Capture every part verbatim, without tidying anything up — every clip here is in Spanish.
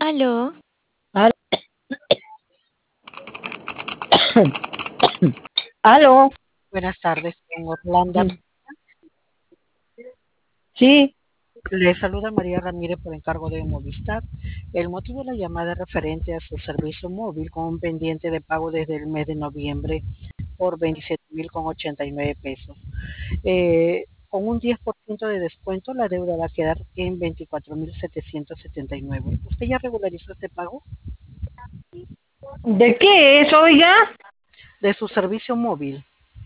Aló, Al- Aló, Buenas tardes, con Orlando. sí, Le saluda María Ramírez por encargo de Movistar. El motivo de la llamada es referente a su servicio móvil con un pendiente de pago desde el mes de noviembre por veintisiete mil con ochenta y nueve pesos. Eh, con un diez por ciento de descuento, la deuda va a quedar en veinticuatro mil setecientos setenta y nueve. ¿Usted ya regularizó este pago ¿de qué es, oiga? de su servicio móvil?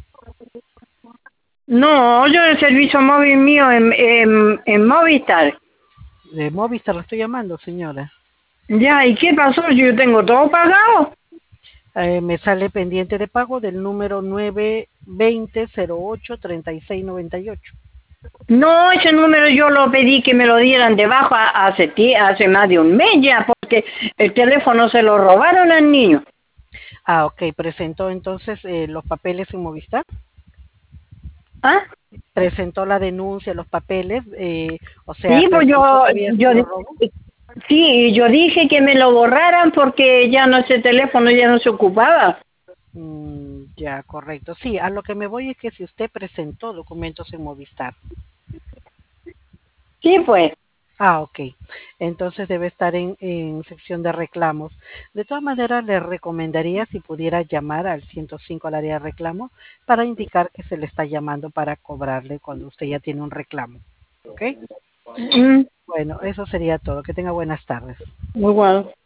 No, yo el servicio móvil mío en, en, en Movistar. De Movistar le estoy llamando, señora. Ya, ¿y qué pasó? Yo tengo todo pagado. Eh, me sale pendiente de pago del número nueve veinte cero ocho treinta y seis noventa y ocho. No, ese número yo lo pedí que me lo dieran debajo a- hace, ti- hace más de un mes ya, porque el teléfono se lo robaron al niño. Ah, ok. Presentó entonces eh, los papeles en Movistar. ¿Ah? Presentó la denuncia, los papeles, eh, o sea, Sí, pues presentó yo, que había yo, sido robo. sí, yo dije que me lo borraran porque ya no, ese teléfono ya no se ocupaba. Mm, ya, correcto. Sí, a lo que me voy es que si usted presentó documentos en Movistar. Sí, pues. Ah, ok. Entonces debe estar en, en sección de reclamos. De todas maneras, le recomendaría si pudiera llamar al ciento cinco al área de reclamo para indicar que se le está llamando para cobrarle cuando usted ya tiene un reclamo. ¿Ok? Mm, Bueno, eso sería todo. Que tenga buenas tardes. muy bueno.